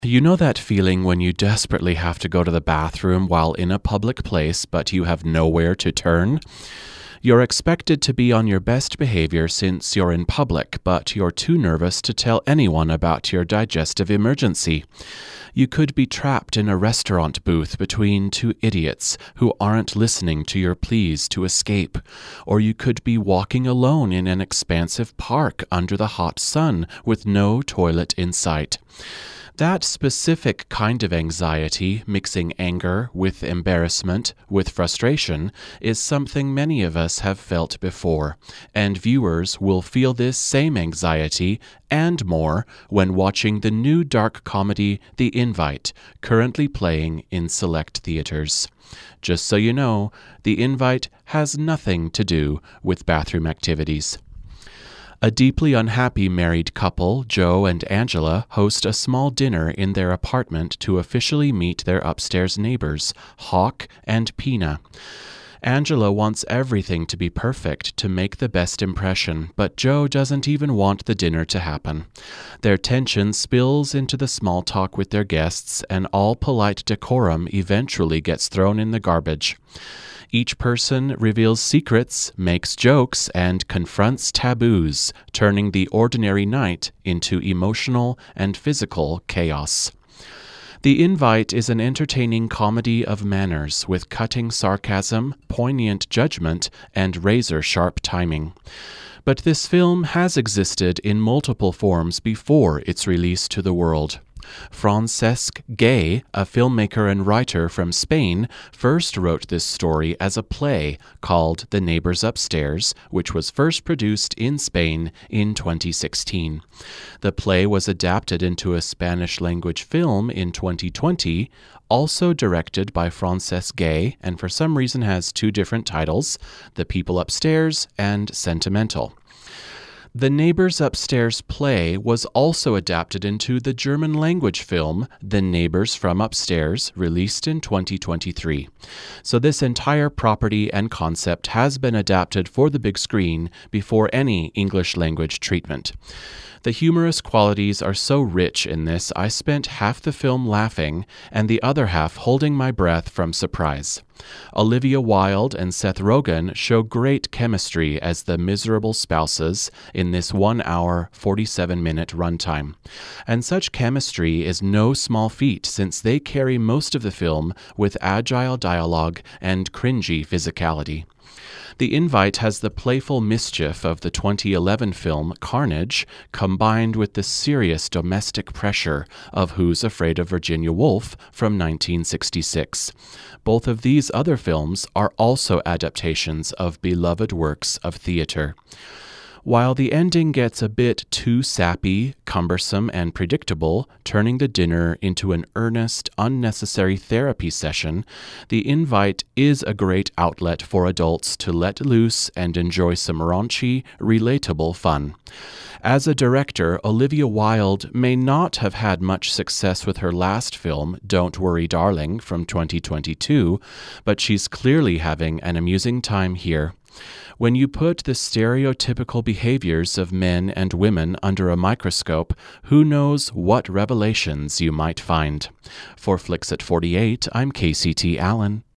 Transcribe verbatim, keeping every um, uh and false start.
You know that feeling when you desperately have to go to the bathroom while in a public place, but you have nowhere to turn? You're expected to be on your best behavior since you're in public, but you're too nervous to tell anyone about your digestive emergency. You could be trapped in a restaurant booth between two idiots who aren't listening to your pleas to escape. Or you could be walking alone in an expansive park under the hot sun with no toilet in sight. That specific kind of anxiety, mixing anger with embarrassment, with frustration, is something many of us have felt before, and viewers will feel this same anxiety and more when watching the new dark comedy The Invite, currently playing in select theaters. Just so you know, The Invite has nothing to do with bathroom activities. A deeply unhappy married couple, Joe and Angela, host a small dinner in their apartment to officially meet their upstairs neighbors, Hawk and Pina. Angela wants everything to be perfect to make the best impression, but Joe doesn't even want the dinner to happen. Their tension spills into the small talk with their guests, and all polite decorum eventually gets thrown in the garbage. Each person reveals secrets, makes jokes, and confronts taboos, turning the ordinary night into emotional and physical chaos. The Invite is an entertaining comedy of manners with cutting sarcasm, poignant judgment, and razor-sharp timing. But this film has existed in multiple forms before its release to the world. Francesc Gay, a filmmaker and writer from Spain, first wrote this story as a play called The Neighbors Upstairs, which was first produced in Spain in twenty sixteen. The play was adapted into a Spanish-language film in twenty twenty, also directed by Francesc Gay, and for some reason has two different titles, The People Upstairs and Sentimental. The Neighbors Upstairs play was also adapted into the German-language film The Neighbors from Upstairs, released in twenty twenty-three. So this entire property and concept has been adapted for the big screen before any English-language treatment. The humorous qualities are so rich in this, I spent half the film laughing and the other half holding my breath from surprise. Olivia Wilde and Seth Rogen show great chemistry as the miserable spouses in this one hour, forty-seven minute runtime. And such chemistry is no small feat since they carry most of the film with agile dialogue and cringy physicality. The Invite has the playful mischief of the twenty eleven film Carnage, combined with the serious domestic pressure of Who's Afraid of Virginia Woolf from nineteen sixty-six. Both of these other films are also adaptations of beloved works of theater. While the ending gets a bit too sappy, cumbersome, and predictable, turning the dinner into an earnest, unnecessary therapy session, The Invite is a great outlet for adults to let loose and enjoy some raunchy, relatable fun. As a director, Olivia Wilde may not have had much success with her last film, Don't Worry Darling, from twenty twenty-two, but she's clearly having an amusing time here. When you put the stereotypical behaviors of men and women under a microscope, who knows what revelations you might find. For Flicks at forty-eight, I'm Casey T. Allen.